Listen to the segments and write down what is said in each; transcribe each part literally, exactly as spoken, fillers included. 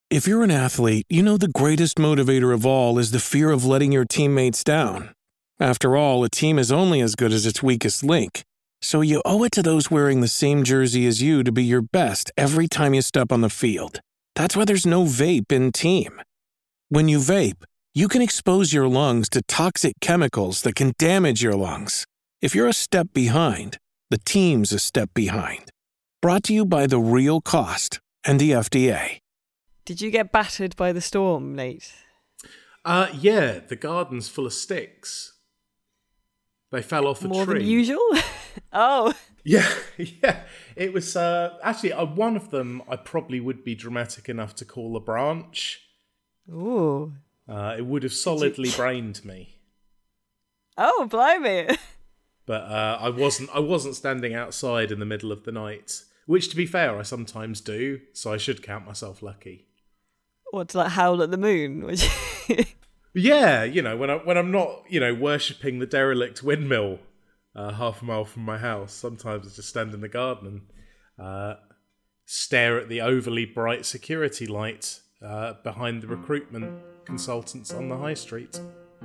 If you're an athlete, you know the greatest motivator of all is the fear of letting your teammates down. After all, a team is only as good as its weakest link. So you owe it to those wearing the same jersey as you to be your best every time you step on the field. That's why there's no vape in team. When you vape, you can expose your lungs to toxic chemicals that can damage your lungs. If you're a step behind, the team's a step behind. Brought to you by The Real Cost and the F D A. Did you get battered by the storm, Nate? Uh, yeah, the garden's full of sticks. They fell off a More tree. More than usual? Oh. Yeah, yeah. It was, uh, actually, uh, one of them I probably would be dramatic enough to call a branch. Ooh. Uh, it would have solidly you... brained me. Oh, blimey. But uh, I wasn't I wasn't standing outside in the middle of the night, which, to be fair, I sometimes do, so I should count myself lucky. What, to like howl at the moon? Yeah, you know, when, I, when I'm not, you know, worshipping the derelict windmill uh, half a mile from my house, sometimes I just stand in the garden and uh, stare at the overly bright security light uh, behind the recruitment consultants on the high street.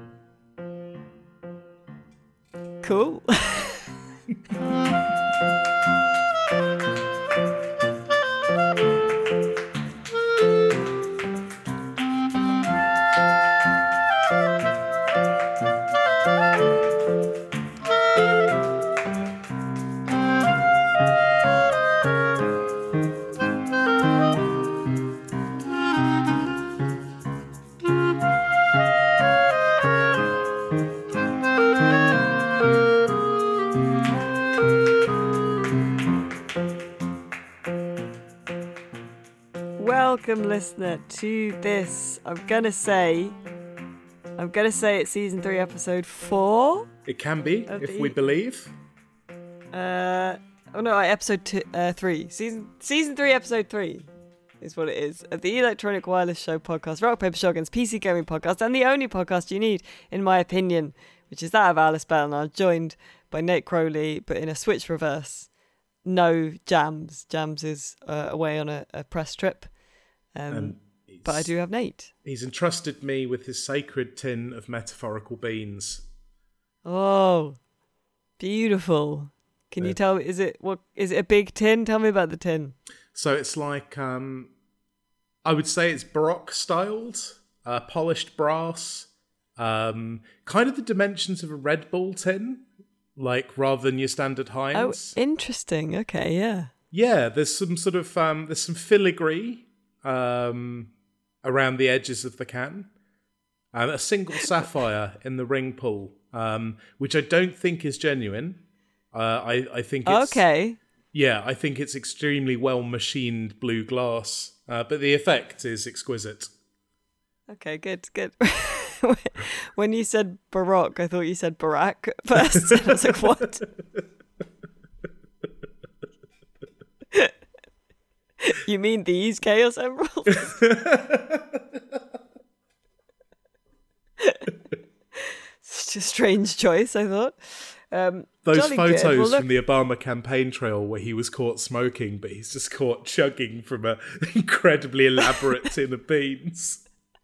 Cool. Welcome, listener, to this. I'm gonna say, I'm gonna say it's season three, episode four. It can be, if the, we believe. Uh, oh no, episode two, uh, three, season season three, episode three, is what it is. Of the Electronic Wireless Show podcast, Rock Paper Shotgun's P C gaming podcast, and the only podcast you need, in my opinion, which is that of Alice Bell, and I'm joined by Nate Crowley, but in a switch reverse. No Jams. Jams is uh, away on a, a press trip. Um, but I do have Nate. He's entrusted me with his sacred tin of metaphorical beans. Oh, beautiful. Can uh, you tell me, is it what is it a big tin? Tell me about the tin. So it's like, um, I would say it's Baroque styled, uh, polished brass, um, kind of the dimensions of a Red Bull tin, like rather than your standard Heinz. Oh, interesting. Okay, yeah. Yeah, there's some sort of, um, there's some filigree um, around the edges of the can, and a single sapphire in the ring pull, um, which I don't think is genuine. Uh, I, I think it's... Okay. Yeah, I think it's extremely well machined blue glass, uh, but the effect is exquisite. Okay, good, good. When you said Baroque, I thought you said Barack at first. I was like, what? You mean these Chaos Emeralds? Such a strange choice, I thought. Um, Those photos well, look- from the Obama campaign trail where he was caught smoking, but he's just caught chugging from an incredibly elaborate tin of beans.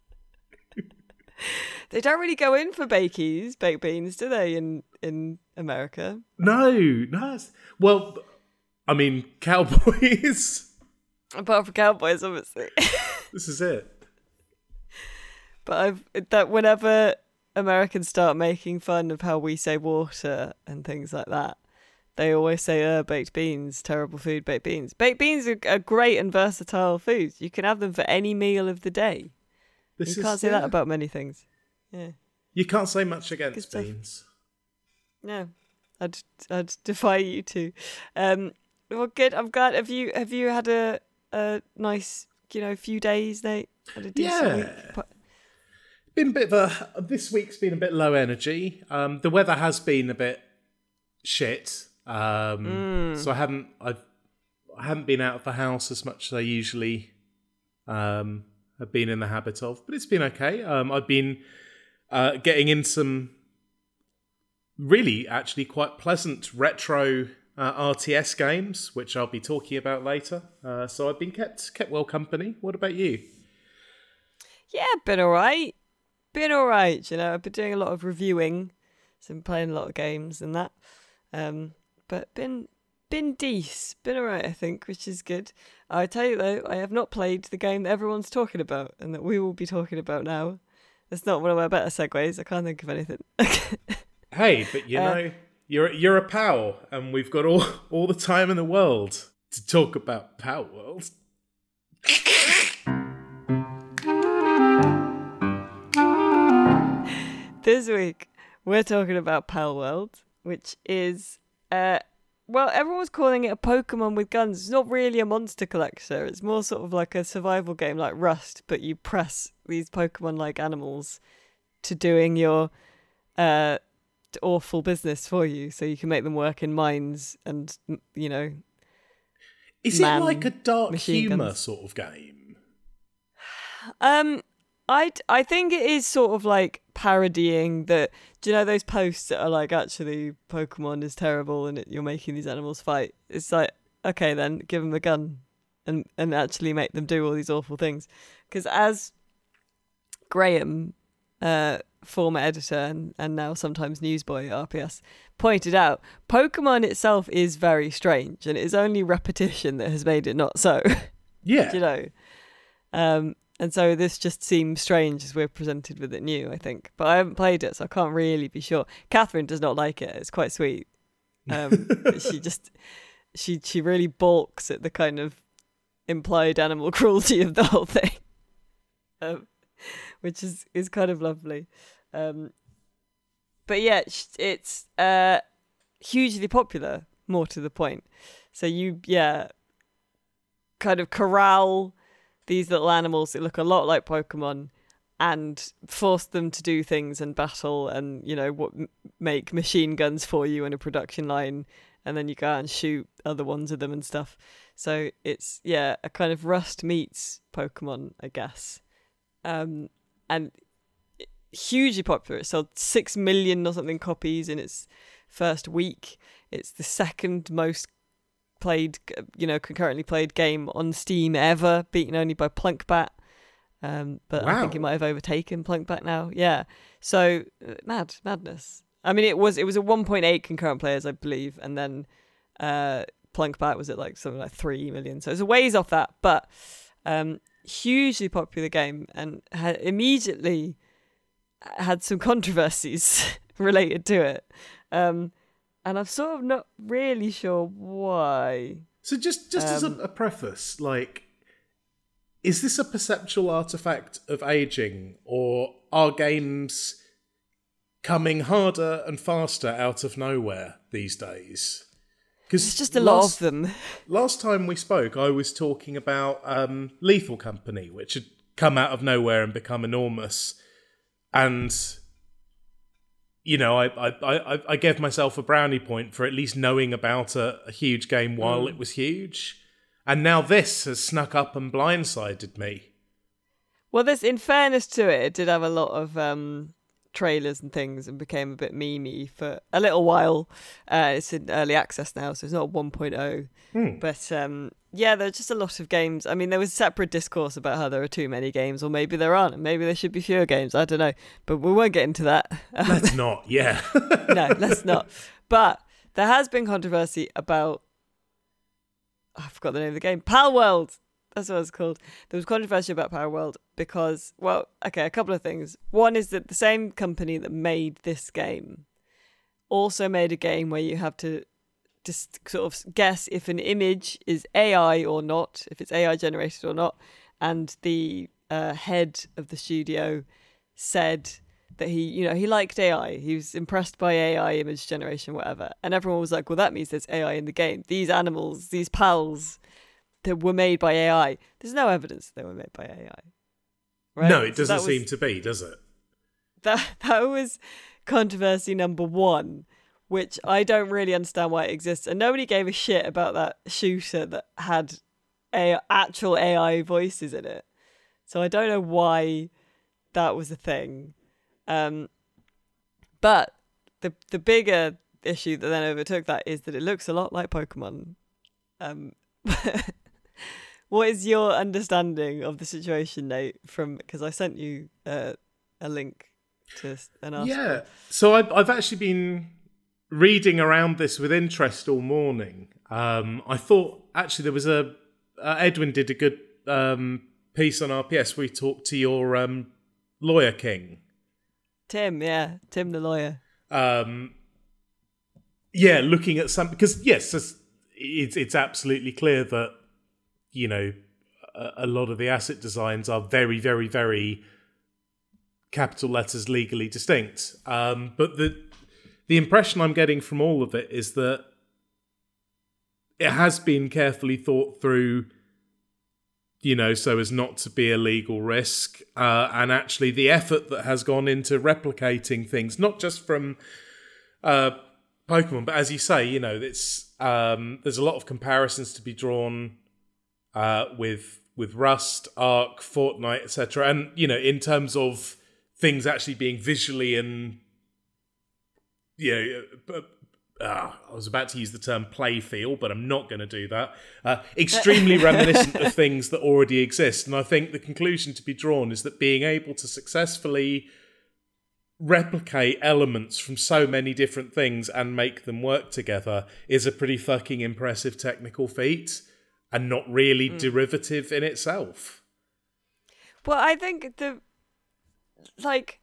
They don't really go in for bakies, baked beans, do they, in, in America? No, no. Well, I mean, cowboys... Apart from cowboys, obviously. This is it. But I've that whenever Americans start making fun of how we say water and things like that, they always say, uh, baked beans, terrible food, baked beans. Baked beans are a great and versatile food. You can have them for any meal of the day. This you can't is, say yeah. that about many things. Yeah. You can't say much against beans. No. I'd I'd defy you to. Um, well, good. I'm glad. Have you have you had a a nice, you know, few days, Nate? Had a decent yeah. week? Been a bit of a. This week's been a bit low energy. Um, the weather has been a bit shit. Um, mm. So I haven't I've I haven't been out of the house as much as I usually um have been in the habit of, but it's been okay. Um, I've been uh, getting in some really actually quite pleasant retro uh, R T S games, which I'll be talking about later. Uh, so I've been kept kept well company. What about you? Yeah, been alright. Been alright, you know. I've been doing a lot of reviewing, so I've been playing a lot of games and that. Um, but been been decent, been alright, I think, which is good. I tell you though, I have not played the game that everyone's talking about and that we will be talking about now. That's not one of my better segues. I can't think of anything. Hey, but you Uh, know, you're you're a pal, and we've got all all the time in the world to talk about Power World. This week, we're talking about Pal World, which is, uh, well, everyone's calling it a Pokemon with guns. It's not really a monster collector. It's more sort of like a survival game like Rust, but you press these Pokemon-like animals to doing your uh, awful business for you, so you can make them work in mines and, you know, Is man it like a dark machine humour guns. sort of game? Um, I I think it is sort of like parodying the. Do you know those posts that are like, actually Pokemon is terrible and it, you're making these animals fight? It's like, okay, then give them a gun, and and actually make them do all these awful things. Because as Graham, uh, former editor and, and now sometimes newsboy at R P S, pointed out, Pokemon itself is very strange, and it is only repetition that has made it not so. Yeah. You know. Um, and so this just seems strange as we're presented with it new, I think. But I haven't played it, so I can't really be sure. Catherine does not like it. It's quite sweet. Um, but she just, she she really balks at the kind of implied animal cruelty of the whole thing, um, which is, is kind of lovely. Um, but yeah, it's uh, hugely popular, more to the point. So you, yeah, kind of corral these little animals that look a lot like Pokemon and force them to do things and battle and, you know, what m- make machine guns for you in a production line, and then you go out and shoot other ones of them and stuff. So it's, yeah, a kind of Rust meets Pokemon, I guess. Um, and hugely popular. It sold six million or something copies in its first week. It's the second most played, you know, concurrently played game on Steam ever, beaten only by Plunkbat. Um, but Wow. I think it might have overtaken Plunkbat now. Yeah. So uh, mad, madness. I mean, it was it was a one point eight concurrent players, I believe, and then uh, Plunkbat was at like something like three million. So it's a ways off that, but um, hugely popular game, and had immediately had some controversies related to it. Um, And I'm sort of not really sure why. So just just as Um, a, a preface, like, is this a perceptual artifact of aging, or are games coming harder and faster out of nowhere these days? Because It's just a lot of them. Last time we spoke, I was talking about um, Lethal Company, which had come out of nowhere and become enormous, and you know, I I, I, I gave myself a brownie point for at least knowing about a, a huge game while Mm. it was huge. And now this has snuck up and blindsided me. Well, this, in fairness to it, it did have a lot of um, trailers and things and became a bit memey for a little while. Uh, it's in early access now, so it's not one point oh. Hmm. But um, yeah, there's just a lot of games. I mean, there was separate discourse about how there are too many games, or maybe there aren't, and maybe there should be fewer games. I don't know. But we won't get into that. Um, Let's not, yeah. no, let's not. But there has been controversy about, I forgot the name of the game, Pal World. That's what it's called. There was controversy about Power World because, well, okay, a couple of things. One is that the same company that made this game also made a game where you have to just sort of guess if an image is A I or not, if it's A I generated or not. And the uh, head of the studio said that he, you know, he liked A I. He was impressed by A I image generation, whatever. And everyone was like, well, that means there's A I in the game. These animals, these pals that were made by A I. There's no evidence they were made by A I. Right? No, it So doesn't that was- seem to be, does it? That, that was controversy number one, which I don't really understand why it exists. And nobody gave a shit about that shooter that had a actual A I voices in it. So I don't know why that was a thing. Um, but the the bigger issue that then overtook that is that it looks a lot like Pokemon. Um, what is your understanding of the situation, Nate? From because I sent you uh, a link to an article. Yeah, so I've I've actually been reading around this with interest all morning. Um, I thought actually there was a uh, Edwin did a good um, piece on R P S where he talked to your um, lawyer king, Tim. Yeah, Tim the lawyer. Um, yeah, looking at some because yes, it's, it's it's absolutely clear that you know a, a lot of the asset designs are very very very capital letters legally distinct. Um, but the the impression I'm getting from all of it is that it has been carefully thought through, you know, so as not to be a legal risk. Uh, and actually the effort that has gone into replicating things, not just from uh, Pokemon, but as you say, you know, it's um, there's a lot of comparisons to be drawn uh, with with Rust, Ark, Fortnite, et cetera. And, you know, in terms of things actually being visually and, you know, uh, I was about to use the term play feel, but I'm not going to do that. Uh, extremely reminiscent of things that already exist. And I think the conclusion to be drawn is that being able to successfully replicate elements from so many different things and make them work together is a pretty fucking impressive technical feat and not really mm. derivative in itself. Well, I think the, like,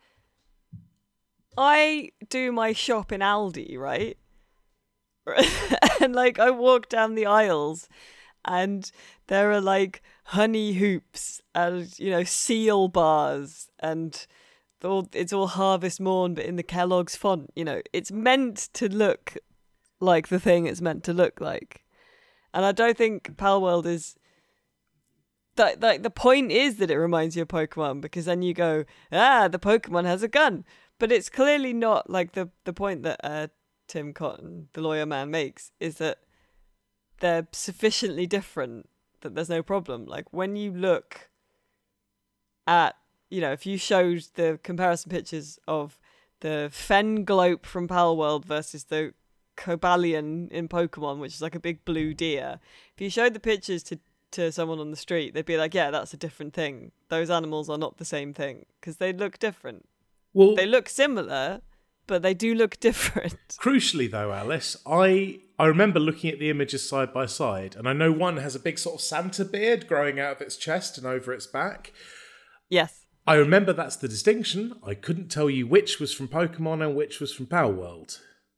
I do my shop in Aldi, right? And like I walk down the aisles and there are like honey hoops and, you know, seal bars and all, it's all Harvest Morn but in the Kellogg's font. You know, it's meant to look like the thing it's meant to look like. And I don't think Palworld is that, like, the point is that it reminds you of Pokemon because then you go, ah, the Pokemon has a gun. But it's clearly not like the, the point that uh, Tim Cotton, the lawyer man, makes is that they're sufficiently different that there's no problem. Like when you look at, you know, if you showed the comparison pictures of the Fenglope from Palworld versus the Cobalion in Pokemon, which is like a big blue deer, if you showed the pictures to, to someone on the street, they'd be like, yeah, that's a different thing. Those animals are not the same thing because they look different. Well, they look similar, but they do look different. Crucially, though, Alice, I I remember looking at the images side by side, and I know one has a big sort of Santa beard growing out of its chest and over its back. Yes. I remember that's the distinction. I couldn't tell you which was from Pokemon and which was from Palworld.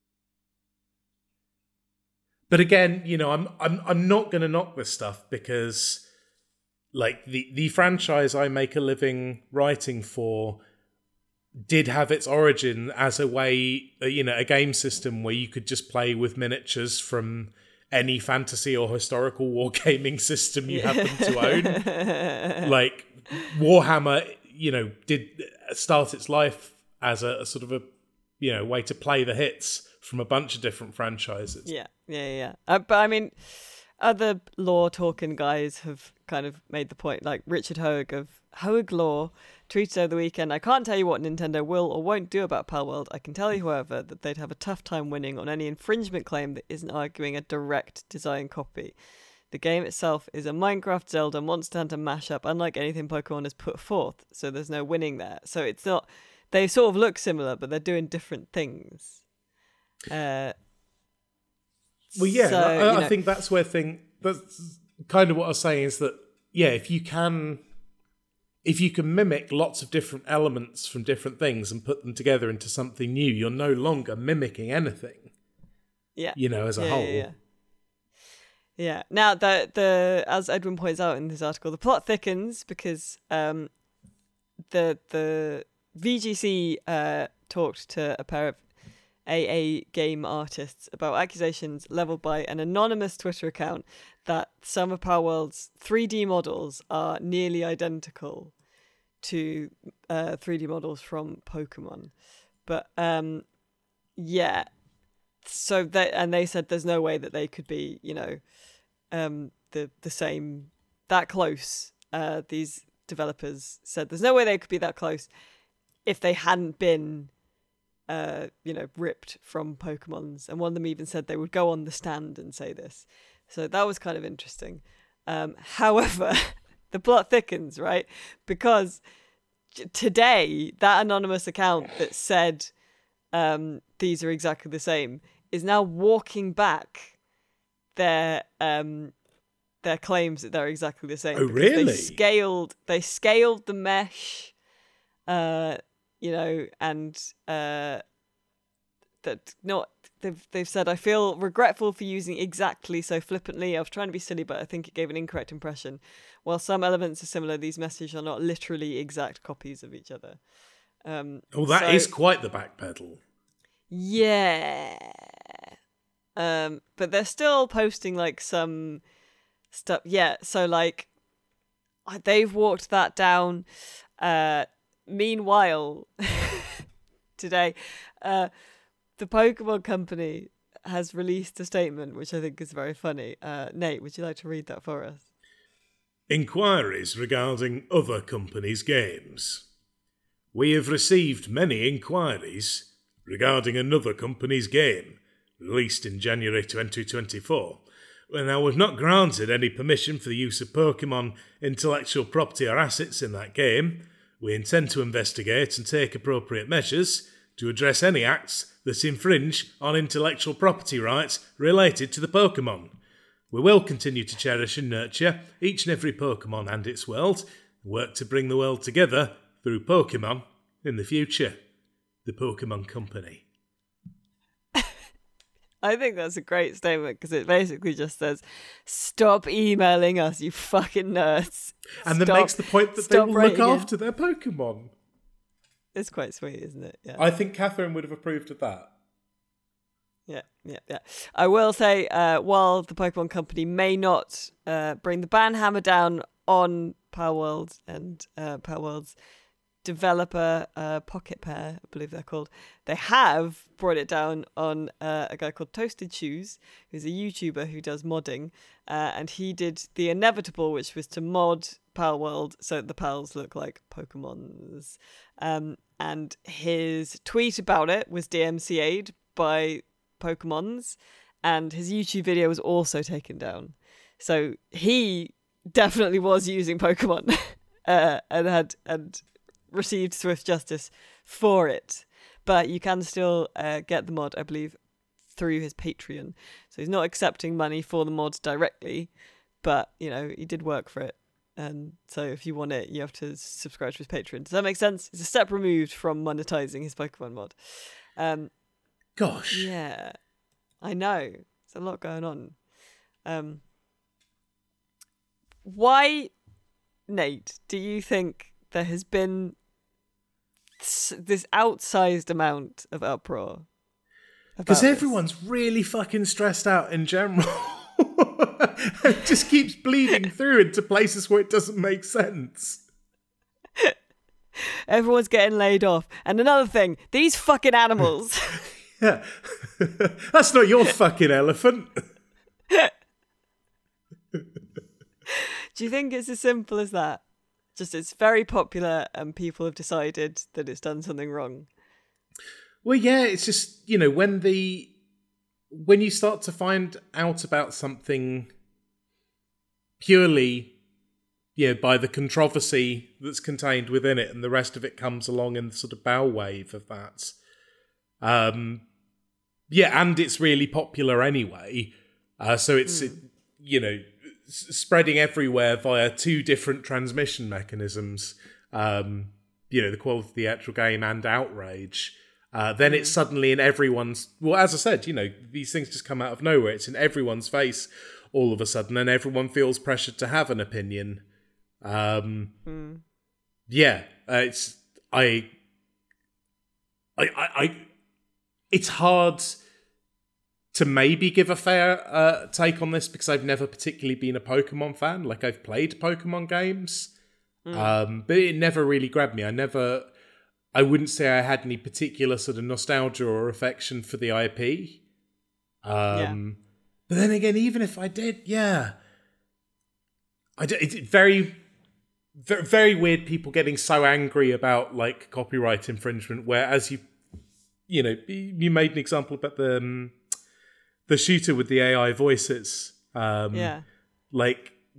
But again, you know, I'm I'm I'm not going to knock this stuff because, like, the the franchise I make a living writing for did have its origin as a way, you know, a game system where you could just play with miniatures from any fantasy or historical wargaming system you happen to own. Like, Warhammer, you know, did start its life as a, a sort of a, you know, way to play the hits from a bunch of different franchises. Yeah, yeah, yeah. Uh, but I mean, other law talking guys have kind of made the point, like Richard Hoag of Hoag Law tweeted over the weekend, I can't tell you what Nintendo will or won't do about Palworld. I can tell you, however, that they'd have a tough time winning on any infringement claim that isn't arguing a direct design copy. The game itself is a Minecraft, Zelda, Monster Hunter mashup, unlike anything Pokemon has put forth, so there's no winning there. So it's not, they sort of look similar, but they're doing different things. Uh, well, yeah, so, I, I you know, think that's where thing, that's kind of what I was saying is that, yeah, if you can... If you can mimic lots of different elements from different things and put them together into something new, you're no longer mimicking anything. Yeah. You know, as a yeah, whole. Yeah, yeah. yeah. Now, the the as Edwin points out in this article, the plot thickens because um, the the V G C uh, talked to a pair of A A game artists about accusations leveled by an anonymous Twitter account that some of Palworld's three D models are nearly identical to uh, three D models from Pokemon. But um, yeah, so they and they said there's no way that they could be, you know, um, the the same that close. Uh, these developers said there's no way they could be that close if they hadn't been, uh, you know, ripped from Pokemons. And one of them even said they would go on the stand and say this. So that was kind of interesting. Um, however, the plot thickens, right? Because j- today, that anonymous account that said um, these are exactly the same is now walking back their um, their claims that they're exactly the same. Oh, because really? They scaled, they scaled the mesh, uh, you know, and uh, that not they've they've said, I feel regretful for using exactly so flippantly. I was trying to be silly, but I think it gave an incorrect impression. While some elements are similar, these messages are not literally exact copies of each other. Um, Oh, that so, is quite the backpedal. Yeah. Um, but they're still posting like some stuff. Yeah, so like they've walked that down. Uh, meanwhile, today, uh, the Pokemon Company has released a statement which I think is very funny. Uh, Nate, would you like to read that for us? Inquiries regarding other companies' games. We have received many inquiries regarding another company's game, released in January twenty twenty-four. Now, we've not granted any permission for the use of Pokemon intellectual property or assets in that game. We intend to investigate and take appropriate measures to address any acts that infringe on intellectual property rights related to the Pokemon. We will continue to cherish and nurture each and every Pokemon and its world, and work to bring the world together through Pokemon in the future. The Pokemon Company. I think that's a great statement because it basically just says, stop emailing us, you fucking nerds. And then Stop- makes the point that they stop will look writing in." after their Pokemon. It's quite sweet, isn't it? Yeah. I think Catherine would have approved of that. Yeah, yeah, yeah. I will say, uh, while the Pokemon Company may not uh, bring the ban hammer down on Power World and uh, Power World's developer, uh, Pocket Pair, I believe they're called, they have brought it down on uh, a guy called Toasted Shoes, who's a YouTuber who does modding, uh, and he did the inevitable, which was to mod Power World so that the pals look like Pokemons. Um, and his tweet about it was D M C A'd by Pokemons, and his YouTube video was also taken down. So he definitely was using Pokemon uh, and had and received swift justice for it. But you can still uh, get the mod, I believe, through his Patreon. So he's not accepting money for the mod directly, but you know, he did work for it. And so if you want it, you have to subscribe to his Patreon. Does that make sense? It's a step removed from monetizing his Pokemon mod. Um, Gosh. Yeah, I know. There's a lot going on. Um, why, Nate, do you think there has been this, this outsized amount of uproar? Because about this? everyone's really fucking stressed out in general. It just keeps bleeding through into places where it doesn't make sense. Everyone's getting laid off. And another thing, these fucking animals. Yeah. That's not your fucking elephant. Do you think it's as simple as that? Just it's very popular and people have decided that it's done something wrong. Well, yeah, it's just, you know, when the when you start to find out about something purely, yeah, by the controversy that's contained within it, and the rest of it comes along in the sort of bow wave of that. Um, yeah, and it's really popular anyway, uh, so it's mm. it, you know s- spreading everywhere via two different transmission mechanisms. Um, you know, the quality of the actual game and outrage. Uh, then mm. it's suddenly in everyone's... Well, as I said, you know, these things just come out of nowhere. It's in everyone's face all of a sudden, and everyone feels pressured to have an opinion. Um, mm. Yeah, uh, it's... I, I, I, I... It's hard to maybe give a fair uh, take on this because I've never particularly been a Pokemon fan. Like, I've played Pokemon games, mm. um, but it never really grabbed me. I never... I wouldn't say I had any particular sort of nostalgia or affection for the I P. Um, yeah. But then again, even if I did, yeah. I d- it's very, very, very weird people getting so angry about, like, copyright infringement, where as you, you know, you made an example about the, um, the shooter with the A I voices. Um, yeah. Like,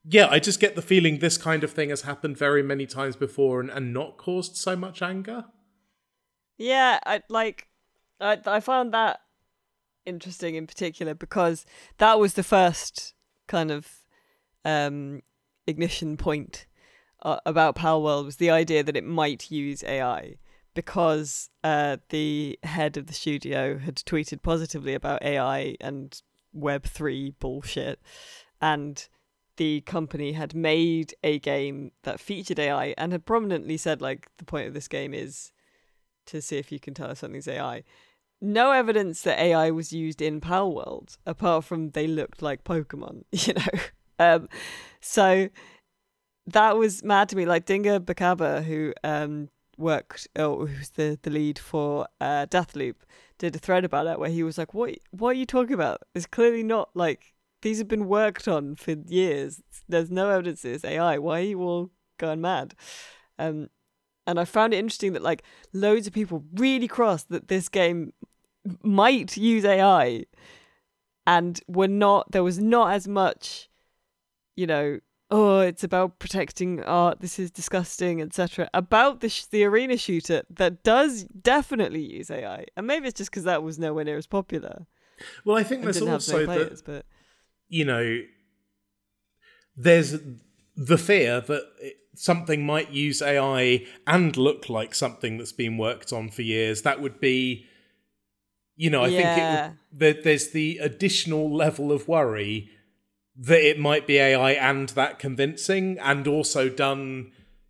yeah, I just get the feeling this kind of thing has happened very many times before and, and not caused so much anger. Yeah, I like. I I found that interesting in particular because that was the first kind of um, ignition point uh, about Palworld, was the idea that it might use A I, because uh, the head of the studio had tweeted positively about A I and Web three bullshit, and the company had made a game that featured A I and had prominently said, like, the point of this game is to see if you can tell if something's A I. No evidence that A I was used in Palworld, apart from they looked like Pokemon, you know? Um, so that was mad to me. Like, Dinga Bakaba, who um, worked, oh, who's the, the lead for uh, Deathloop, did a thread about it where he was like, what, what are you talking about? It's clearly not, like, these have been worked on for years. There's no evidence it's A I. Why are you all going mad? Um, and I found it interesting that, like, loads of people really crossed that this game might use A I, and were not, there was not as much, you know, oh, it's about protecting art, this is disgusting, et cetera, about the, sh- the arena shooter that does definitely use A I. And maybe it's just because that was nowhere near as popular. Well, I think there's also players, that, but... you know, there's the fear that it, something might use A I and look like something that's been worked on for years. That would be, you know, I yeah. think it would, there, there's the additional level of worry that it might be A I and that convincing, and also done,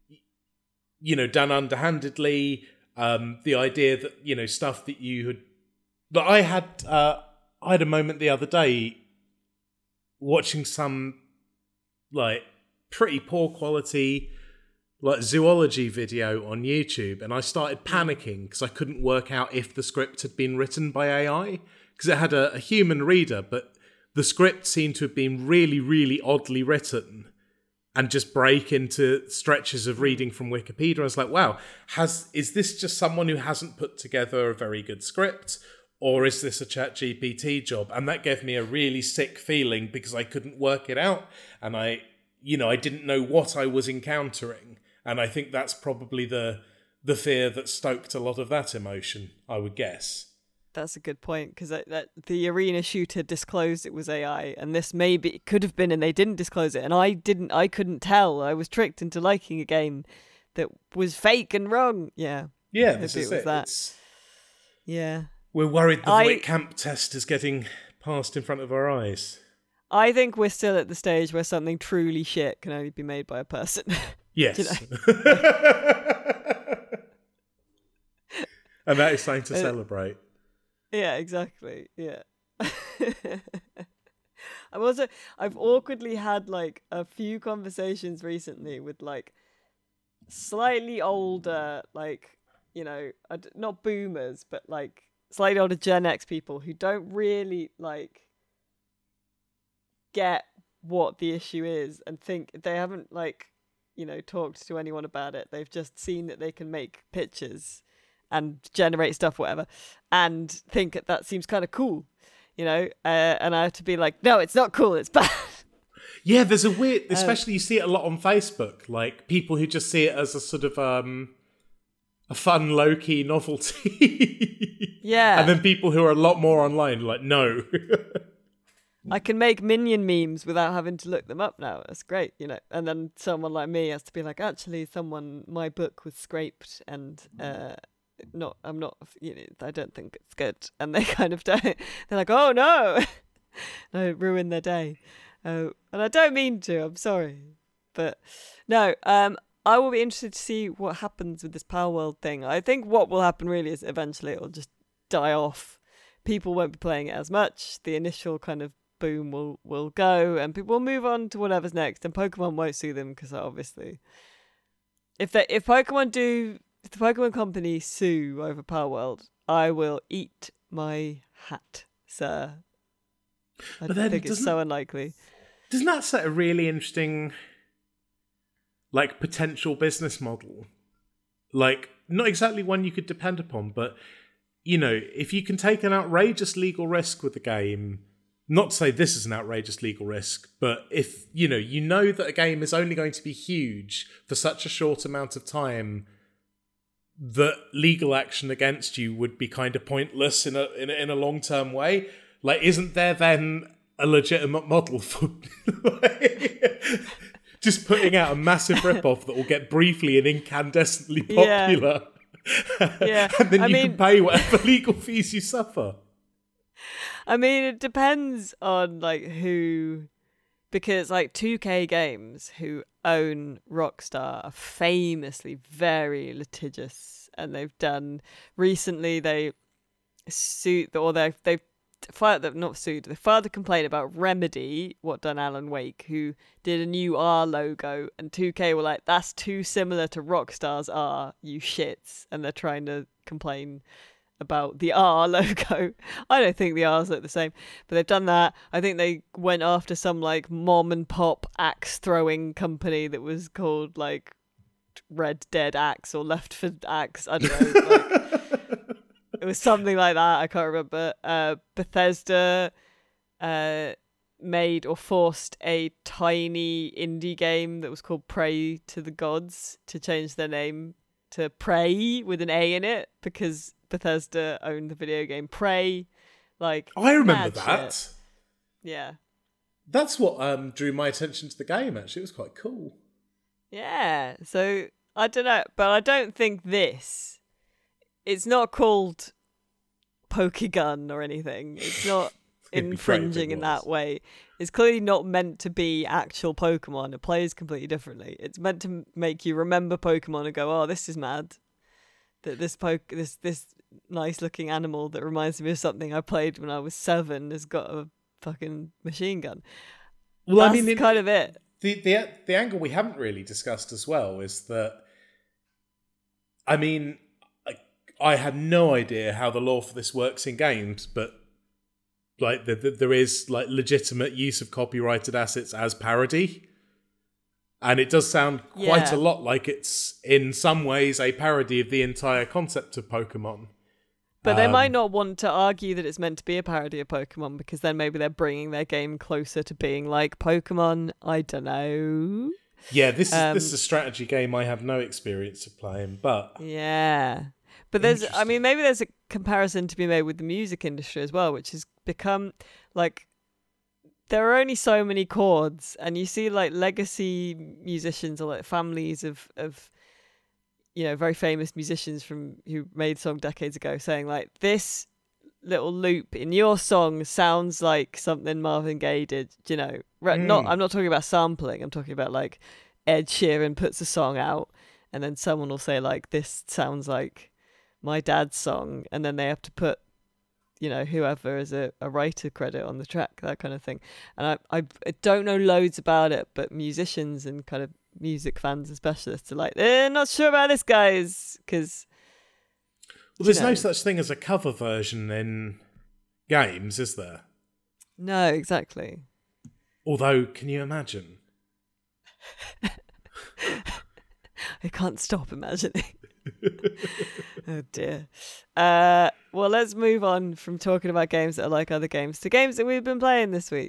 you know, done underhandedly. Um, the idea that, you know, stuff that you had, that I had, uh, I had a moment the other day watching some, like, pretty poor quality, like, zoology video on YouTube, and I started panicking because I couldn't work out if the script had been written by A I, because it had a, a human reader, but the script seemed to have been really, really oddly written and just break into stretches of reading from Wikipedia. I was like, wow, has is this just someone who hasn't put together a very good script? Or is this a ChatGPT job? And that gave me a really sick feeling because I couldn't work it out. And I, you know, I didn't know what I was encountering. And I think that's probably the the fear that stoked a lot of that emotion, I would guess. That's a good point, because that, that the arena shooter disclosed it was A I, and this maybe it could have been, and they didn't disclose it, and I didn't, I couldn't tell. I was tricked into liking a game that was fake and wrong. Yeah, yeah, maybe this is it was it. that. It's, yeah, we're worried the I, Whitcamp test is getting passed in front of our eyes. I think we're still at the stage where something truly shit can only be made by a person. Yes, you know? and that is something to uh, celebrate. Yeah, exactly. Yeah. I've also I've awkwardly had like a few conversations recently with like slightly older, like, you know, not boomers, but like slightly older Gen X people who don't really like get what the issue is, and think they haven't, like, you know, talked to anyone about it. They've just seen that they can make pictures and generate stuff, whatever, and think that that seems kind of cool, you know, uh, and I have to be like, no, it's not cool, it's bad. Yeah, there's a weird, especially um, you see it a lot on Facebook, like people who just see it as a sort of um, a fun, low-key novelty. Yeah. And then people who are a lot more online, like, no. I can make Minion memes without having to look them up now. That's great, you know. And then someone like me has to be like, actually, someone, my book was scraped and uh, not, I'm not, you know, I don't think it's good. And they kind of don't, they're like, oh no, no, ruin their day. Uh, and I don't mean to, I'm sorry. But no, um, I will be interested to see what happens with this Palworld thing. I think what will happen really is eventually it'll just die off. People won't be playing it as much. The initial kind of boom will will go, and people will move on to whatever's next. And Pokemon won't sue them because obviously, if they if Pokemon do, if the Pokemon company sue over Palworld, I will eat my hat, sir. I but then, think it's so unlikely. Doesn't that set a really interesting, like, potential business model? Like, not exactly one you could depend upon, but, you know, if you can take an outrageous legal risk with the game, not to say this is an outrageous legal risk, but if, you know, you know that a game is only going to be huge for such a short amount of time, that legal action against you would be kind of pointless in a in a, in a long-term way. Like, isn't there then a legitimate model for like, just putting out a massive rip-off that will get briefly and incandescently popular? Yeah. yeah. And then I you mean, can pay whatever legal fees you suffer. I mean, it depends on like who, because like two K Games, who own Rockstar, are famously very litigious, and they've done recently they sued or they they've filed they've not sued they filed a complaint about Remedy, what done Alan Wake, who did a new R logo, and two K were like, that's too similar to Rockstar's R, you shits, and they're trying to complain about the R logo. I don't think the R's look the same, but they've done that. I think they went after some like mom and pop axe throwing company that was called like Red Dead Axe or Left for Axe. I don't know. Like, it was something like that. I can't remember. Uh, Bethesda uh, made or forced a tiny indie game that was called Pray to the Gods to change their name to Prey with an A in it, because Bethesda owned the video game Prey. Like, I remember that. Shit. Yeah. That's what um, drew my attention to the game, actually. It was quite cool. Yeah. So, I don't know. But I don't think this... It's not called Pokegun or anything. It's not infringing in that way. It's clearly not meant to be actual Pokemon. It plays completely differently. It's meant to make you remember Pokemon and go, oh, this is mad. That this poke, this this nice looking animal that reminds me of something I played when I was seven has got a fucking machine gun. Well, that's I mean, kind of it. The the the angle we haven't really discussed as well is that, I mean, I, I have no idea how the law for this works in games, but like the, the, there is like legitimate use of copyrighted assets as parody. And it does sound quite yeah. a lot like it's, in some ways, a parody of the entire concept of Pokemon. But um, they might not want to argue that it's meant to be a parody of Pokemon, because then maybe they're bringing their game closer to being like Pokemon. I don't know. Yeah, this is um, this is a strategy game I have no experience of playing, but... Yeah. But there's, I mean, maybe there's a comparison to be made with the music industry as well, which has become, like... There are only so many chords, and you see like legacy musicians or like families of, of you know, very famous musicians from who made song decades ago saying like, this little loop in your song sounds like something Marvin Gaye did, you know. Mm. Not I'm not talking about sampling, I'm talking about like Ed Sheeran puts a song out and then someone will say like, this sounds like my dad's song, and then they have to put, you know, whoever is a, a writer credit on the track, that kind of thing. And I, I I don't know loads about it, but musicians and kind of music fans and specialists are like, they're not sure about this, guys, because... Well, there's know. no such thing as a cover version in games, is there? No, exactly. Although, can you imagine? I can't stop imagining. Oh dear. Uh, well, let's move on from talking about games that are like other games to games that we've been playing this week.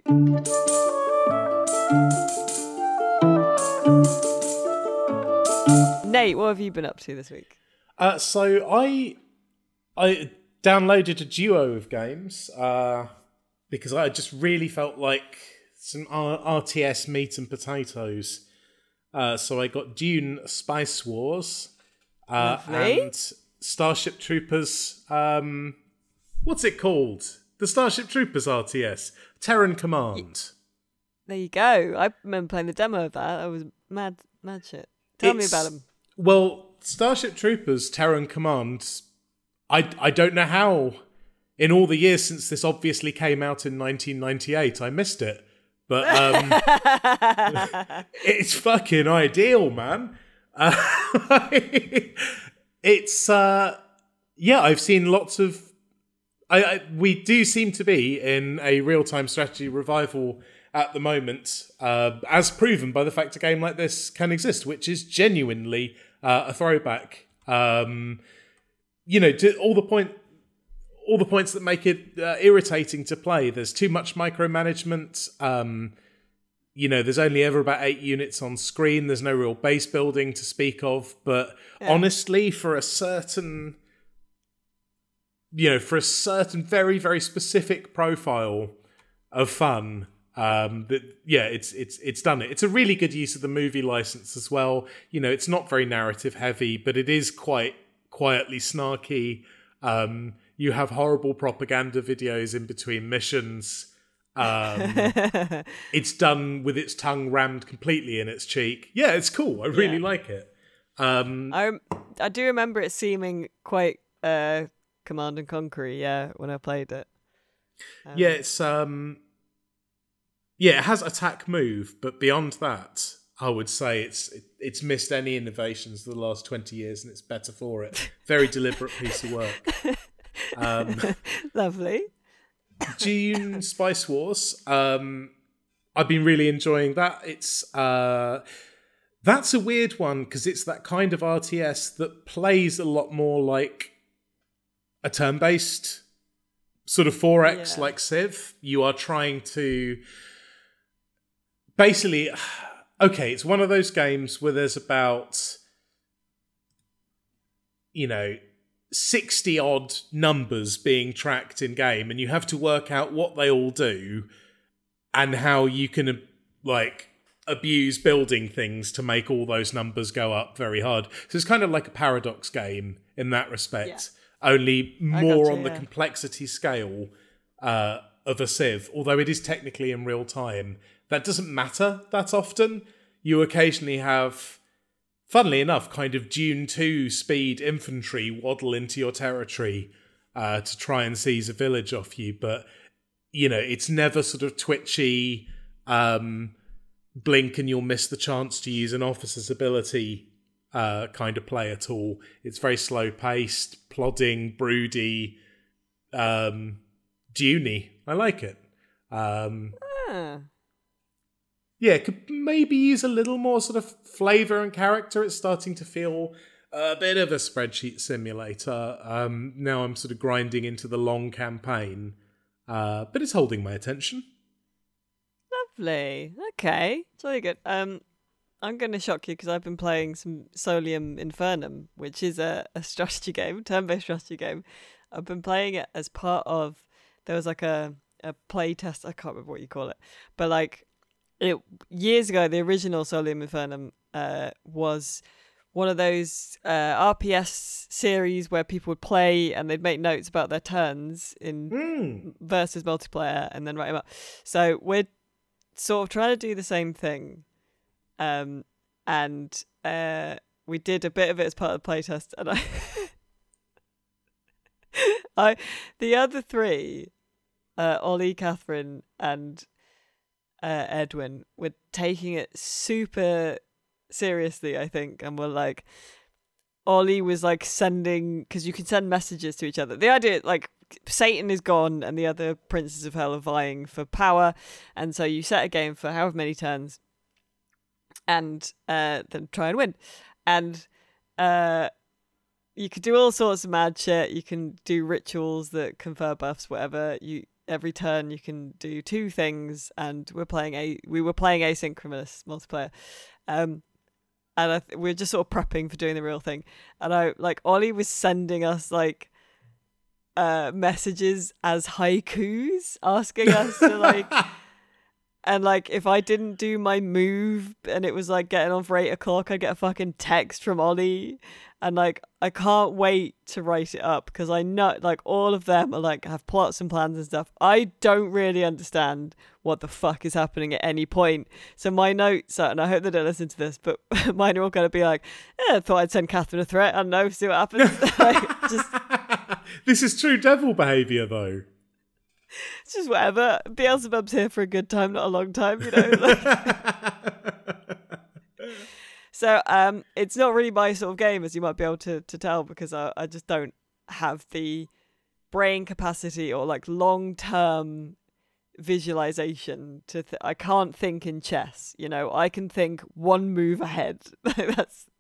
Nate, what have you been up to this week? Uh, so I I downloaded a duo of games uh, because I just really felt like some R- RTS meat and potatoes. Uh, so I got Dune Spice Wars. Uh, and Starship Troopers, um, what's it called? The Starship Troopers R T S, Terran Command. There you go. I remember playing the demo of that. I was mad, mad shit. Tell it's, me about them. Well, Starship Troopers, Terran Command, I, I don't know how, in all the years since this obviously came out in nineteen ninety-eight, I missed it. But um, it's fucking ideal, man. Uh, it's uh yeah I've seen lots of I, I we do seem to be in a real-time strategy revival at the moment, uh, as proven by the fact a game like this can exist, which is genuinely uh, a throwback. Um you know, to all the point all the points that make it uh, irritating to play. There's too much micromanagement. Um, you know, there's only ever about eight units on screen. There's no real base building to speak of. But yeah. honestly, for a certain, you know, for a certain very, very specific profile of fun, um, that yeah, it's it's it's done it. It's a really good use of the movie license as well. You know, it's not very narrative heavy, but it is quite quietly snarky. Um, you have horrible propaganda videos in between missions. Um, it's done with its tongue rammed completely in its cheek. Yeah, it's cool. I really yeah. like it. Um, I I do remember it seeming quite uh, Command and Conquer, yeah, when I played it. Um, yeah, it's um, yeah, it has attack move, but beyond that, I would say it's it, it's missed any innovations of the last twenty years, and it's better for it. Very deliberate piece of work. Um, Lovely. Dune Spice Wars. Um, I've been really enjoying that. It's uh, that's a weird one because it's that kind of R T S that plays a lot more like a turn-based sort of four X yeah. like Civ. You are trying to basically, okay, it's one of those games where there's about, you know, sixty odd numbers being tracked in game, and you have to work out what they all do and how you can like abuse building things to make all those numbers go up very hard. So it's kind of like a paradox game in that respect, yeah. only more you, on yeah. the complexity scale uh, of a Civ, although it is technically in real time. That doesn't matter that often. You occasionally have, funnily enough, kind of Dune two speed infantry waddle into your territory uh, to try and seize a village off you. But, you know, it's never sort of twitchy, um, blink and you'll miss the chance to use an officer's ability uh, kind of play at all. It's very slow-paced, plodding, broody, um, Dune-y. I like it. Um, ah. Yeah, it could maybe use a little more sort of flavour and character. It's starting to feel a bit of a spreadsheet simulator. Um, now I'm sort of grinding into the long campaign. Uh, but it's holding my attention. Lovely. Okay. It's really good. Um, I'm going to shock you because I've been playing some Solium Infernum, which is a, a strategy game, turn-based strategy game. I've been playing it as part of, there was like a, a play test, I can't remember what you call it, but like, It, years ago, the original Solium Infernum uh, was one of those uh, R P S series where people would play and they'd make notes about their turns in mm. versus multiplayer and then write them up. So we're sort of trying to do the same thing. Um, and uh, we did a bit of it as part of the playtest. And I, I, the other three, uh, Ollie, Catherine, and Uh, Edwin, were taking it super seriously, I think, and were like, Ollie was like sending, because you can send messages to each other. The idea, like, Satan is gone and the other princes of hell are vying for power, and so you set a game for however many turns, and uh, then try and win. And uh, you could do all sorts of mad shit. You can do rituals that confer buffs, whatever. You every turn you can do two things, and we're playing a we were playing asynchronous multiplayer, um, and I th- we we're just sort of prepping for doing the real thing. And I like Ollie was sending us like uh messages as haikus, asking us to like. And, like, if I didn't do my move and it was, like, getting on for eight o'clock, I'd get a fucking text from Ollie. And, like, I can't wait to write it up because I know, like, all of them are, like, have plots and plans and stuff. I don't really understand what the fuck is happening at any point. So my notes are, and I hope they don't listen to this, but mine are all going to be like, eh, I thought I'd send Catherine a threat. I don't know, see what happens. Like, just... This is true devil behaviour, though. It's just whatever. Beelzebub's here for a good time, not a long time, you know. Like... so um, it's not really my sort of game, as you might be able to, to tell, because I, I just don't have the brain capacity or like long-term visualization to. Th- I can't think in chess, you know. I can think one move ahead. That's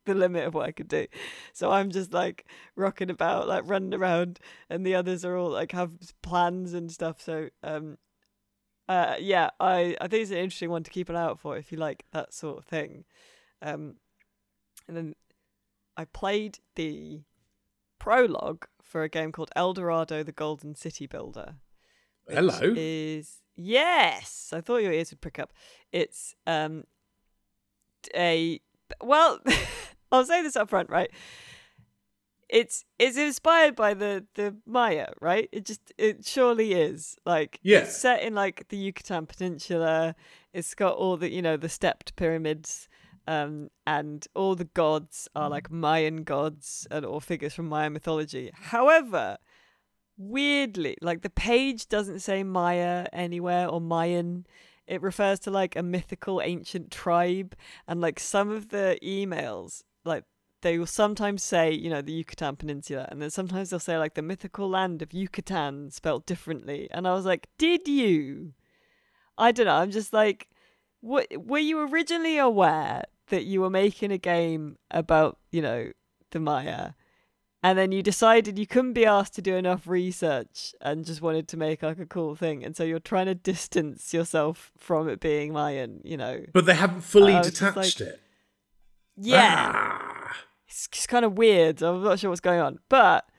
the limit of what I could do. So I'm just like rocking about, like running around, and the others are all like have plans and stuff. So um, uh, yeah, I I think it's an interesting one to keep an eye out for if you like that sort of thing. Um, and then I played the prologue for a game called El Dorado: The Golden City Builder. Hello. Is yes, I thought your ears would prick up. It's um a well, I'll say this up front, right? It's it's inspired by the the Maya, right? It just it surely is. Like Yeah. It's set in like the Yucatan Peninsula. It's got all the you know the stepped pyramids. Um, and all the gods are like Mayan gods and or figures from Mayan mythology. However, weirdly, like the page doesn't say Maya anywhere or Mayan. It refers to like a mythical ancient tribe, and like some of the emails, like they will sometimes say, you know, the Yucatan Peninsula, and then sometimes they'll say like the mythical land of Yucatan spelt differently. And I was like, did you? I don't know. I'm just like, what? Were you originally aware that you were making a game about, you know, the Maya, and then you decided you couldn't be asked to do enough research and just wanted to make like a cool thing, and so you're trying to distance yourself from it being Mayan, you know? But they haven't fully I was just detached like- it. Yeah, Ah. it's, it's kind of weird. I'm not sure what's going on, but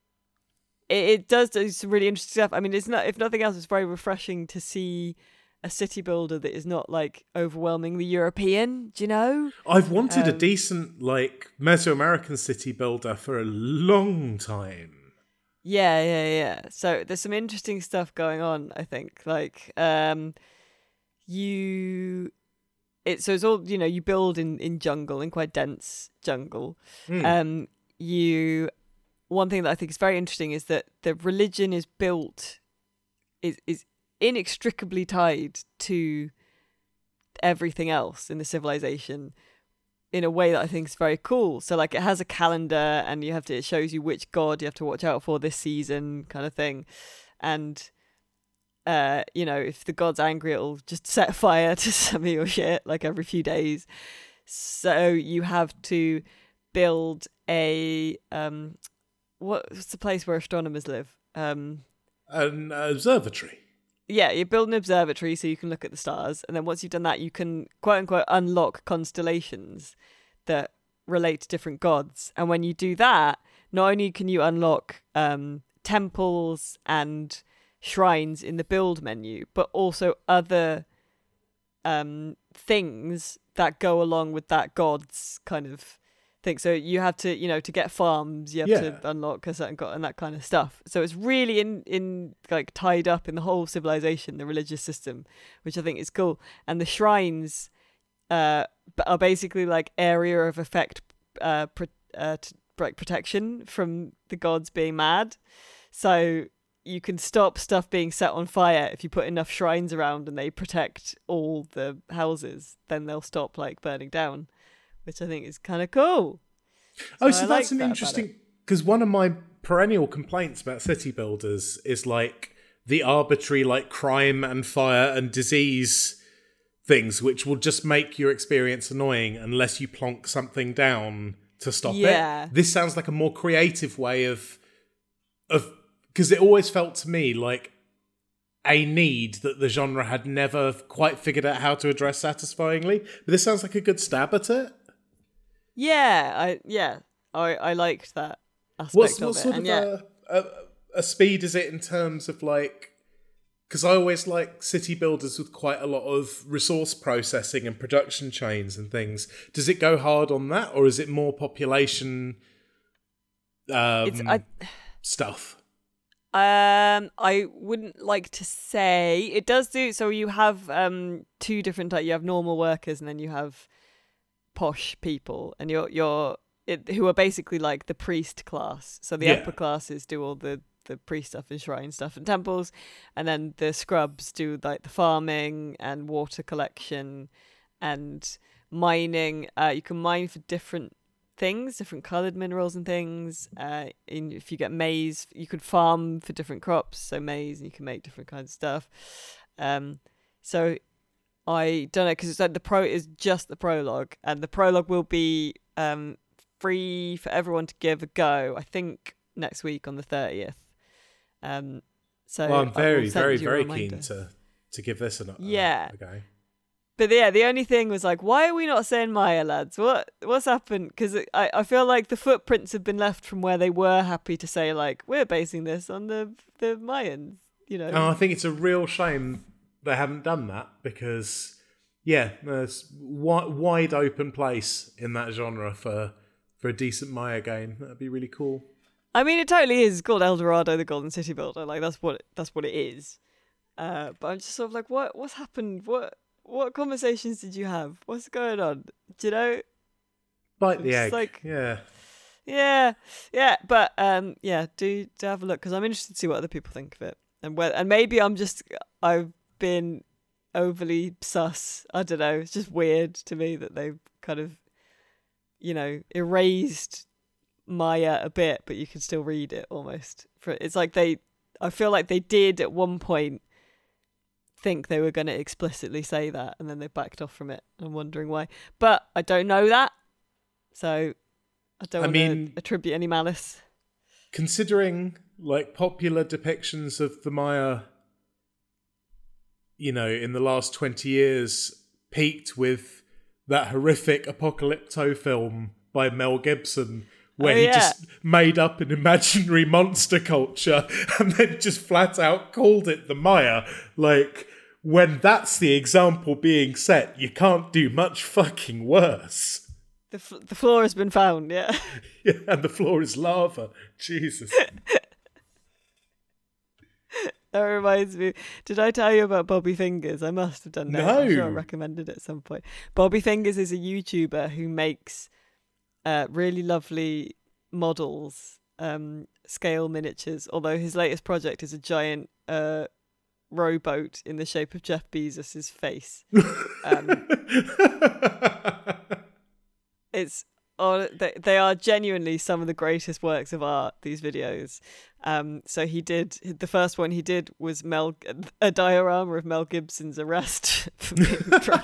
it, it does do some really interesting stuff. I mean, it's not, if nothing else, it's very refreshing to see a city builder that is not like overwhelmingly European. Do you know? I've wanted a Um, decent, like, Mesoamerican city builder for a long time. Yeah, yeah, yeah. So there's some interesting stuff going on, I think. Like, um, you, it so it's all, you know, you build in in jungle, in quite dense jungle. Mm. Um, you, one thing that I think is very interesting is that the religion is built, is is inextricably tied to everything else in the civilization in a way that I think is very cool. So like it has a calendar, and you have to, it shows you which god you have to watch out for this season, kind of thing. And uh, you know, if the god's angry, it'll just set fire to some of your shit like every few days. So you have to build a um what's the place where astronomers live? Um An observatory. Yeah, you build an observatory so you can look at the stars, and then once you've done that, you can quote unquote unlock constellations that relate to different gods. And when you do that, not only can you unlock um, temples and shrines in the build menu, but also other um, things that go along with that god's kind of thing. So you have to, you know, to get farms, you have Yeah. to unlock a certain god and that kind of stuff. So it's really in, in like tied up in the whole civilization, the religious system, which I think is cool. And the shrines uh, are basically like area of effect, uh, pro- uh, t- like protection from the gods being mad. So you can stop stuff being set on fire if you put enough shrines around and they protect all the houses. Then they'll stop like burning down, which I think is kind of cool. Oh, I so like that's an that about interesting... Because one of my perennial complaints about city builders is, like, the arbitrary, like, crime and fire and disease things, which will just make your experience annoying unless you plonk something down to stop Yeah. it. This sounds like a more creative way of... of because it always felt to me like a need that the genre had never quite figured out how to address satisfyingly. But this sounds like a good stab at it. Yeah, I yeah, I I liked that aspect What's, of what it. sort and of yeah, a, a, a speed is it in terms of like... Because I always like city builders with quite a lot of resource processing and production chains and things. Does it go hard on that, or is it more population um, it's I stuff? um I wouldn't like to say it does do. So you have um two different types. You have normal workers, and then you have posh people, and you're you're it, who are basically like the priest class. So the Yeah. upper classes do all the the priest stuff and shrine stuff and temples, and then the scrubs do like the farming and water collection and mining. Uh, you can mine for different things, different coloured minerals and things. Uh, in, if you get maize, you could farm for different crops, so maize, and you can make different kinds of stuff. Um, so I don't know, because it's like the pro is just the prologue, and the prologue will be um, free for everyone to give a go, I think next week on the thirtieth. Um, so well, I'm very, very, very reminder. keen to, to give this an, yeah. uh, a go. But yeah, the only thing was like, why are we not saying Maya, lads? What What's happened? Because I, I feel like the footprints have been left from where they were happy to say, like, we're basing this on the the Mayans, you know. And I think it's a real shame they haven't done that because, yeah, there's wi- wide open place in that genre for for a decent Maya game. That'd be really cool. I mean, it totally is. It's called El Dorado, the Golden City Builder. Like, that's what that's what it is. Uh, but I'm just sort of like, what what's happened? What what conversations did you have? What's going on? Do you know? Bite the It's egg. like- yeah. Yeah, yeah, but um, yeah, do do have a look because I'm interested to see what other people think of it, and whether, and maybe I'm just I've been overly sus. I don't know. It's just weird to me that they've kind of, you know, erased Maya a bit, but you can still read it almost. For it's like they, I feel like they did at one point think they were going to explicitly say that, and then they backed off from it. I'm wondering why, but I don't know that, so. I don't I want mean, to attribute any malice. Considering like popular depictions of the Maya, you know, in the last twenty years, peaked with that horrific Apocalypto film by Mel Gibson, where Oh, he yeah. just made up an imaginary monster culture and then just flat out called it the Maya. Like, when that's the example being set, you can't do much fucking worse. The f- the floor has been found, yeah. Yeah, and the floor is lava. Jesus. That reminds me. Did I tell you about Bobby Fingers? I must have done that. I'm sure I No. recommended it at some point. Bobby Fingers is a YouTuber who makes uh, really lovely models, um, scale miniatures, although his latest project is a giant uh, rowboat in the shape of Jeff Bezos' face. Um, It's oh, they, they are genuinely some of the greatest works of art, these videos. Um, so he did the first one he did was Mel a diorama of Mel Gibson's arrest for being drunk.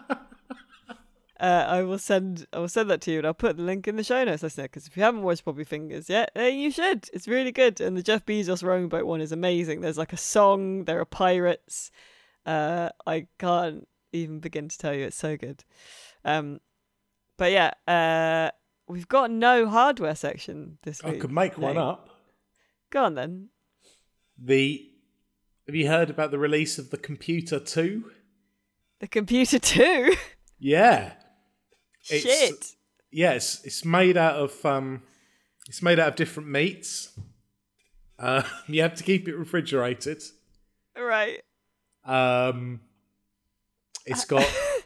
Uh, I will send I will send that to you, and I'll put the link in the show notes, listener. Because if you haven't watched Bobby Fingers yet, then you should. It's really good, and the Jeff Bezos rowing boat one is amazing. There's like a song. There are pirates. Uh, I can't even begin to tell you. It's so good. Um, But yeah, uh, we've got no hardware section this week. I could make one Nick. up. Go on then. The Have you heard about the release of the Computer two? The Computer two? Yeah. It's- Shit. Yeah, it's, it's made out of um it's made out of different meats. Uh, you have to keep it refrigerated. All right. Um it's got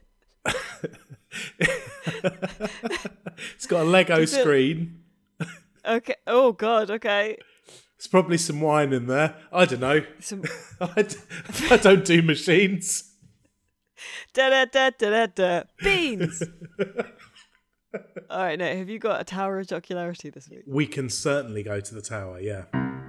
It's got a Lego Does it- screen. Okay. Oh God. Okay. There's probably some wine in there. I don't know. Some I, d- I don't do machines. da da da da da da beans. All right, Nate. Have you got a Tower of Jocularity this week? We can certainly go to the tower, yeah.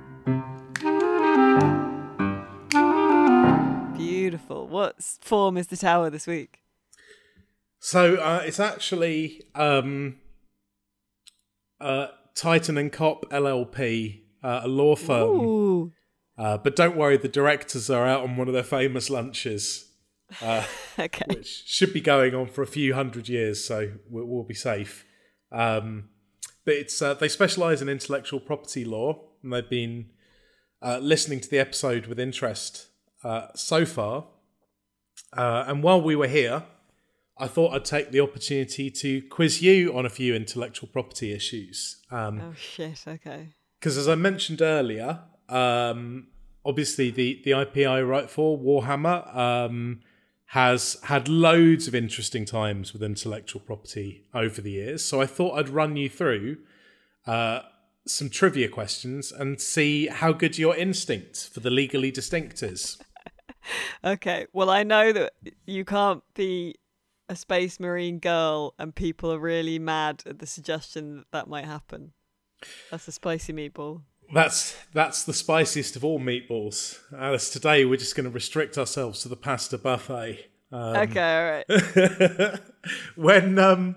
Beautiful. What s- form is the tower this week? So uh, it's actually um, uh, Titan and Cop L L P, uh, a law firm. Ooh. Uh, but don't worry, the directors are out on one of their famous lunches, uh, Okay. which should be going on for a few hundred years, so we'll, we'll be safe. Um, but it's uh, they specialise in intellectual property law, and they've been uh, listening to the episode with interest uh, so far. Uh, and while we were here, I thought I'd take the opportunity to quiz you on a few intellectual property issues. Um, Oh shit. Okay. Because as I mentioned earlier, um, obviously the, the I P I write for, Warhammer, um, has had loads of interesting times with intellectual property over the years. So I thought I'd run you through uh, some trivia questions and see how good your instinct for the legally distinct is. Okay. Well, I know that you can't be a space marine girl and people are really mad at the suggestion that that might happen. That's a spicy meatball. That's that's the spiciest of all meatballs. Alice, today we're just going to restrict ourselves to the pasta buffet. Um, Okay, all right. when um,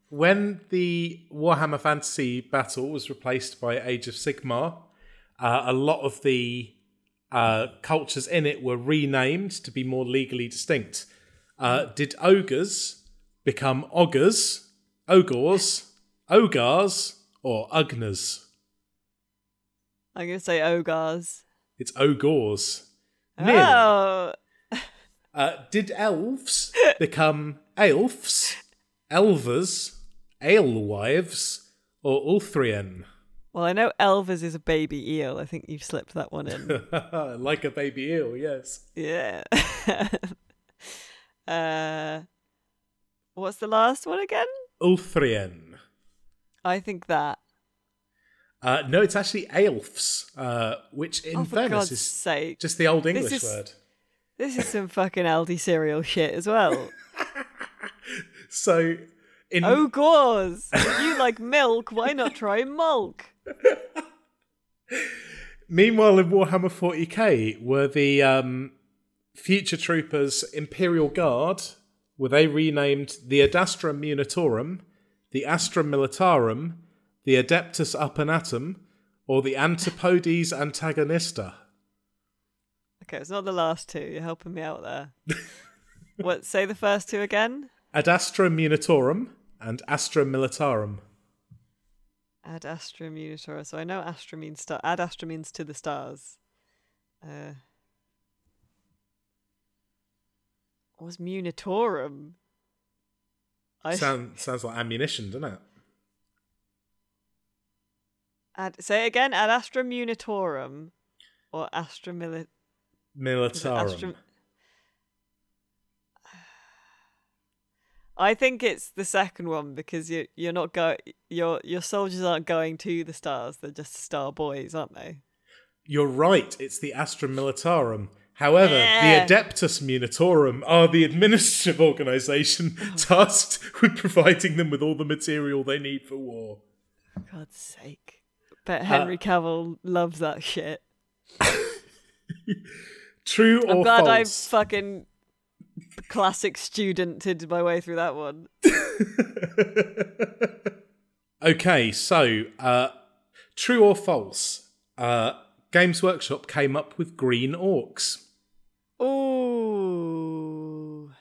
when the Warhammer Fantasy Battle was replaced by Age of Sigmar, uh, a lot of the uh, cultures in it were renamed to be more legally distinct. Uh, did ogres become ogres, ogors, ogars, or ugners? I'm going to say ogars. It's ogors. Nearly. Oh! Uh, did elves become elfs, elvers, alewives, or ulthrien? Well, I know Elvis is a baby eel. I think you've slipped that one in. Like a baby eel, yes. Yeah. uh, what's the last one again? Ulthrien. I think that. Uh, no, it's actually aelfs, uh, which in Oh, for fairness God's is sake. just the old This English is- word. This is some fucking Aldi cereal shit as well. So, in Oh, gauze! If you like milk, why not try mulk? meanwhile, in Warhammer forty K, were the um, Future Troopers Imperial Guard, were they renamed the Adastra Munitorum, the Astra Militarum, the Adeptus Apanatum, or the Antipodes Antagonista? Okay, it's not the last two. You're helping me out there. What? Say the first two again. Ad Astra Munitorum and Astra Militarum. Ad Astra Munitora. So I know Astra means star. Ad Astra means to the stars. Uh, what was Munitorum? I Sound, sounds like ammunition, doesn't it? Ad, say it again. Ad Astra Munitorum, or Astra Mili- Militarum. Astra- I think it's the second one because you you're not go your your soldiers aren't going to the stars. They're just star boys, aren't they? You're right, it's the Astra Militarum. However, Yeah. the Adeptus Munitorum are the administrative organisation tasked with providing them with all the material they need for war. For God's sake. Bet Henry Uh, Cavill loves that shit. True or I'm glad I false? fucking classic studented my way through that one. Okay, so, uh, true or false? Uh, Games Workshop came up with green orcs. Ooh.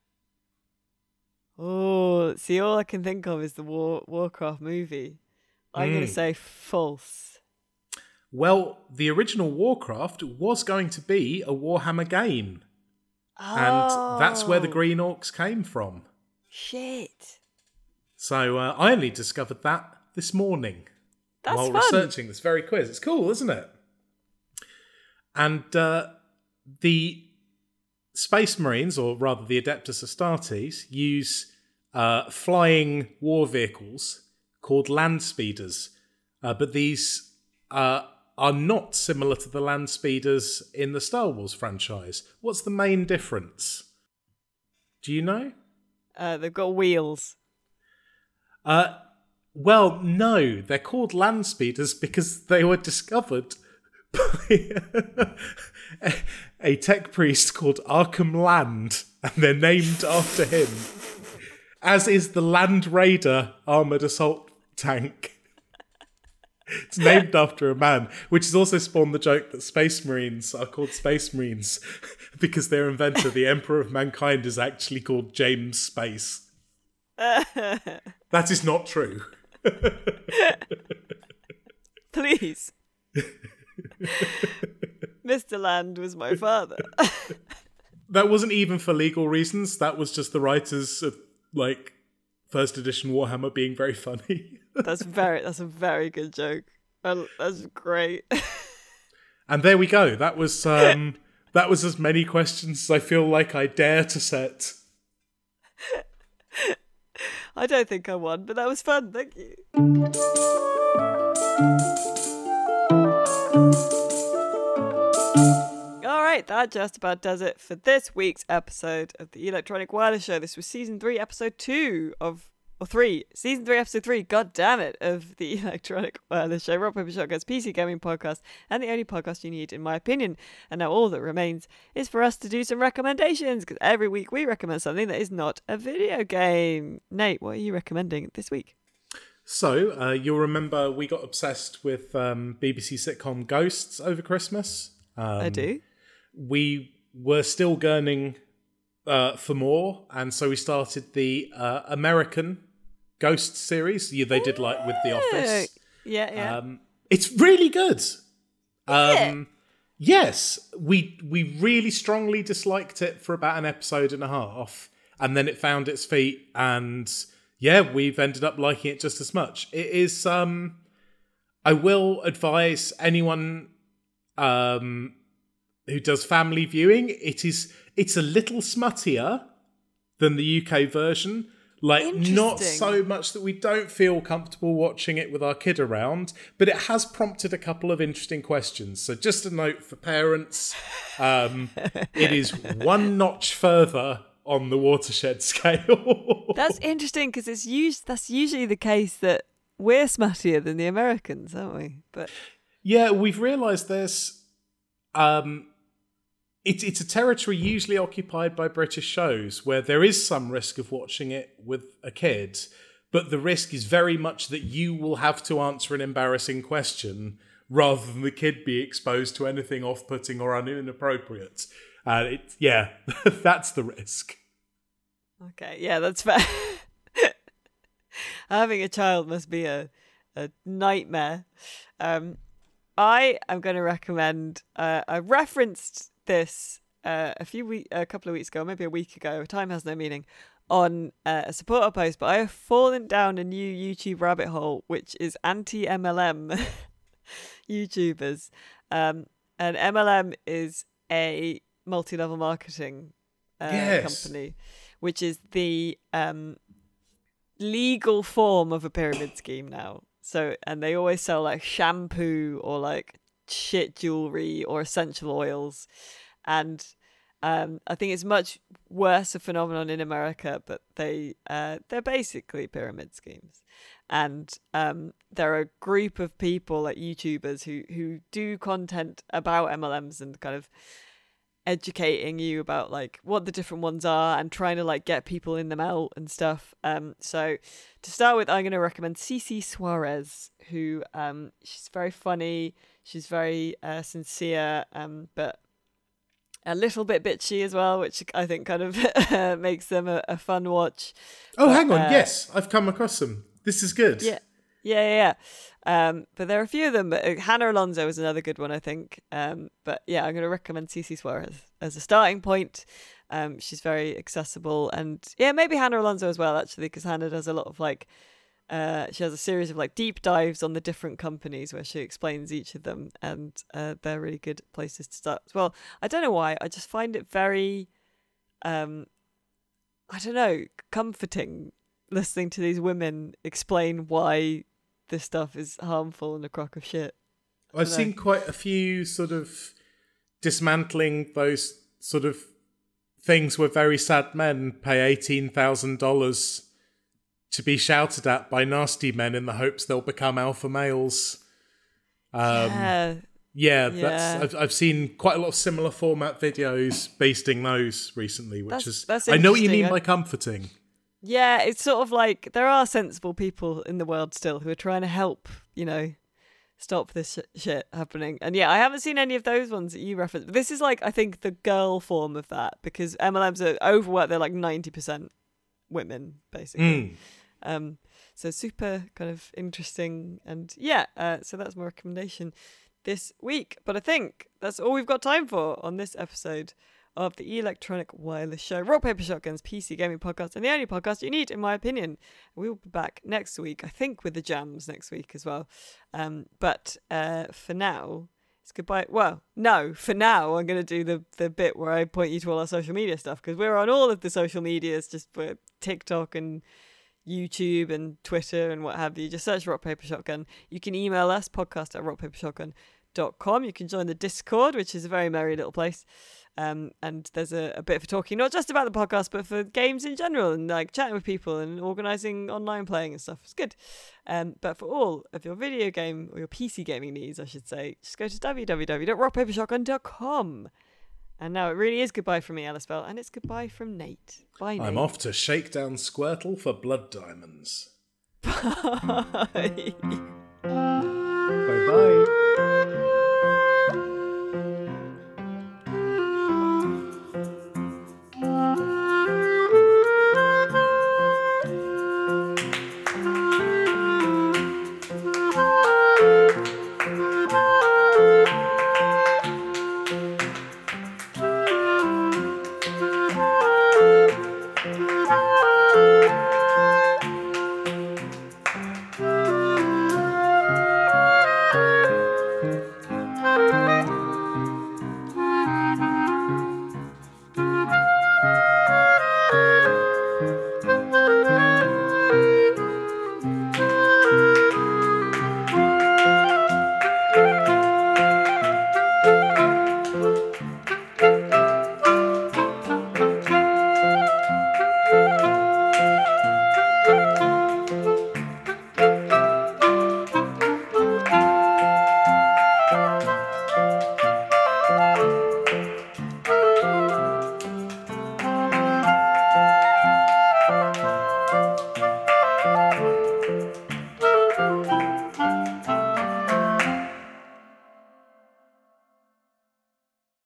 Oh, see, all I can think of is the War Warcraft movie. I'm going Mm. to say false. Well, the original Warcraft was going to be a Warhammer game, and that's where the Oh, green orcs came from. Shit. So uh, I only discovered that this morning That's while fun. researching this very quiz. It's cool, isn't it? And uh, the Space Marines, or rather the Adeptus Astartes, use uh, flying war vehicles called land speeders. Uh, but these uh, are not similar to the land speeders in the Star Wars franchise. What's the main difference? Do you know? Uh, they've got wheels. Uh, well, no, they're called land speeders because they were discovered by a, a tech priest called Arkham Land, and they're named after him, as is the Land Raider armoured assault tank. It's named after a man, which has also spawned the joke that Space Marines are called Space Marines because their inventor, the Emperor of Mankind, is actually called James Space. That is not true. Please. Mister Land was my father. That wasn't even for legal reasons. That was just the writers of, like, first edition Warhammer being very funny. That's very. That's a very good joke. Oh, that's great. And there we go. That was um, that was as many questions as I feel like I dare to set. I don't think I won, but that was fun. Thank you. All right, that just about does it for this week's episode of the Electronic Wireless Show. This was season three, episode two of or three, season three, episode three, god damn it, of the Electronic Wireless Show, Rock Paper Shotgun's P C Gaming Podcast, and the only podcast you need, in my opinion. And now all that remains is for us to do some recommendations, because every week we recommend something that is not a video game. Nate, what are you recommending this week? So, uh, you'll remember we got obsessed with um, B B C sitcom Ghosts over Christmas. Um, I do. We were still gurning uh, for more, and so we started the uh, American Ghost series. Yeah, they did like with The Office. Yeah, yeah. Um, it's really good. Is Um, it? Yes, we we really strongly disliked it for about an episode and a half, and then it found its feet, and yeah, we've ended up liking it just as much. It is. Um, I will advise anyone um, who does family viewing. It is. It's a little smuttier than the U K version. Like, not so much that we don't feel comfortable watching it with our kid around, but it has prompted a couple of interesting questions. So just a note for parents, um, it is one notch further on the Watershed scale. That's interesting, because it's us- that's usually the case that we're smuttier than the Americans, aren't we? But yeah, we've realised there's... Um, It's it's a territory usually occupied by British shows where there is some risk of watching it with a kid, but the risk is very much that you will have to answer an embarrassing question rather than the kid be exposed to anything off-putting or inappropriate. Uh, it, yeah, that's the risk. okay, yeah, that's fair. Having a child must be a, a nightmare. Um, I am going to recommend, uh, I referenced this uh, a few week, a couple of weeks ago, maybe a week ago. Time has no meaning. On uh, a supporter post, but I have fallen down a new YouTube rabbit hole, which is anti-M L M YouTubers. Um, and M L M is a multi-level marketing uh, Yes. company, which is the um, legal form of a pyramid scheme now. So, and they always sell like shampoo or like shit jewelry or essential oils, and um I think it's much worse a phenomenon in America, but they uh they're basically pyramid schemes. And um there are a group of people, like YouTubers, who who do content about M L Ms and kind of educating you about like what the different ones are and trying to like get people in them out and stuff. Um so to start with, I'm going to recommend Cici Suarez, who um she's very funny. She's very uh, sincere, um, but a little bit bitchy as well, which I think kind of makes them a, a fun watch. Oh, but, hang on. uh, Yes, I've come across them. This is good. Yeah, yeah, yeah. yeah. Um, but there are a few of them. But uh, Hannah Alonso is another good one, I think. Um, but yeah, I'm going to recommend Cici Suarez as a starting point. Um, she's very accessible, and yeah, maybe Hannah Alonso as well, actually, because Hannah does a lot of like. Uh, she has a series of like deep dives on the different companies where she explains each of them, and uh, they're really good places to start as well. I don't know why, I just find it very, um, I don't know, comforting listening to these women explain why this stuff is harmful and a crock of shit. I've know. seen quite a few sort of dismantling those sort of things where very sad men pay eighteen thousand dollars to be shouted at by nasty men in the hopes they'll become alpha males. Um, yeah. yeah, Yeah. that's I've, I've seen quite a lot of similar format videos basting those recently, which That's- is that's I know what you mean interesting. by comforting. Yeah, it's sort of like there are sensible people in the world still who are trying to help, you know, stop this sh- shit happening. And yeah, I haven't seen any of those ones that you referenced. But this is like, I think, the girl form of that, because M L Ms are overworked. They're like ninety percent women, basically. Mm. Um, so super kind of interesting. And yeah, uh, so that's my recommendation this week. But I think that's all we've got time for on this episode of the Electronic Wireless Show, Rock Paper Shotgun's P C Gaming Podcast, and the only podcast you need, in my opinion. We will be back next week, I think, with the jams next week as well. Um, but uh, for now, it's goodbye. Well, no, for now, I'm going to do the, the bit where I point you to all our social media stuff, because we're on all of the social medias, just for TikTok and YouTube and Twitter and what have you. Just search Rock Paper Shotgun. You can email us, podcast at rock paper shotgun dot com. You can join the Discord, which is a very merry little place. Um, and there's a, a bit for talking, not just about the podcast, but for games in general, and like chatting with people and organising online playing and stuff. It's good. Um, but for all of your video game or your P C gaming needs, I should say, just go to w w w dot rock paper shotgun dot com. And now it really is goodbye from me, Alice Bell, and it's goodbye from Nate. Bye, Nate. I'm off to shake down Squirtle for blood diamonds. Bye.